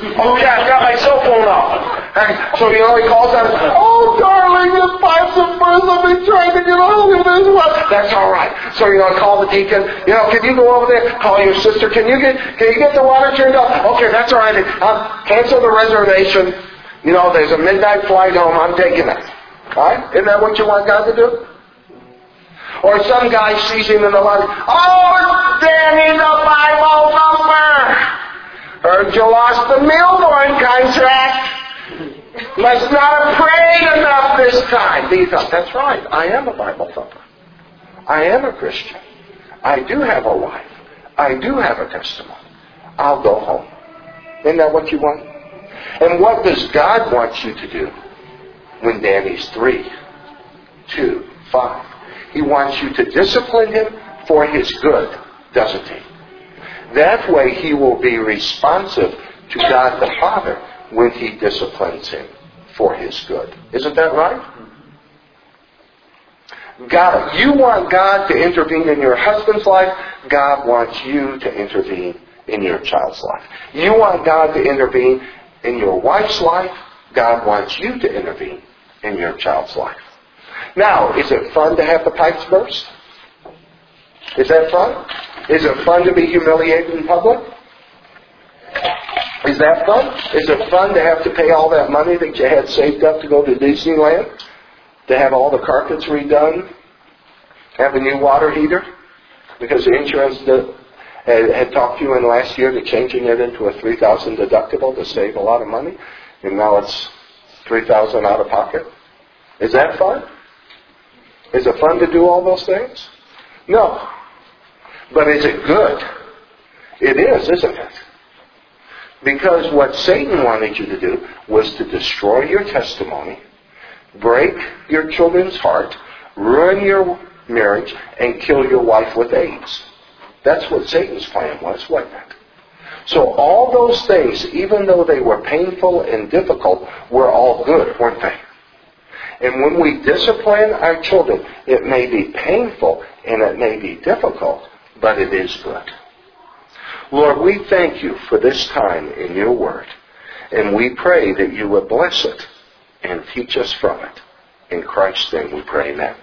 Oh yeah, I've got my cell phone off. And so, you know, he calls out, oh darling, this Bison first, I've been trying to get hold of this one. That's all right. So, you know, I call the deacon, you know, can you go over there, call your sister, can you get, can you get the water turned off? Okay, that's all right. I'll cancel the reservation. You know, there's a midnight flight home, I'm taking it. All right? Isn't that what you want God to do? Or some guy sees him in the lobby. Oh, Danny, the Bible thumper. Heard you lost the Milborn contract. Must not have prayed enough this time. He thought, that's right. I am a Bible thumper. I am a Christian. I do have a wife. I do have a testimony. I'll go home. Isn't that what you want? And what does God want you to do when Danny's three, two, five? He wants you to discipline him for his good, doesn't he? That way he will be responsive to God the Father when he disciplines him for his good. Isn't that right? God, you want God to intervene in your husband's life. God wants you to intervene in your child's life. You want God to intervene in your wife's life. God wants you to intervene in your child's life. Now, is it fun to have the pipes burst? Is that fun? Is it fun to be humiliated in public? Is that fun? Is it fun to have to pay all that money that you had saved up to go to Disneyland? To have all the carpets redone? Have a new water heater? Because the insurance did, had, had talked to you in last year to changing it into a three thousand dollars deductible to save a lot of money. And now it's three thousand dollars out of pocket. Is that fun? Is it fun to do all those things? No. But is it good? It is, isn't it? Because what Satan wanted you to do was to destroy your testimony, break your children's heart, ruin your marriage, and kill your wife with AIDS. That's what Satan's plan was, wasn't it? So all those things, even though they were painful and difficult, were all good, weren't they? And when we discipline our children, it may be painful and it may be difficult, but it is good. Lord, we thank you for this time in your word. And we pray that you would bless it and teach us from it. In Christ's name we pray, amen.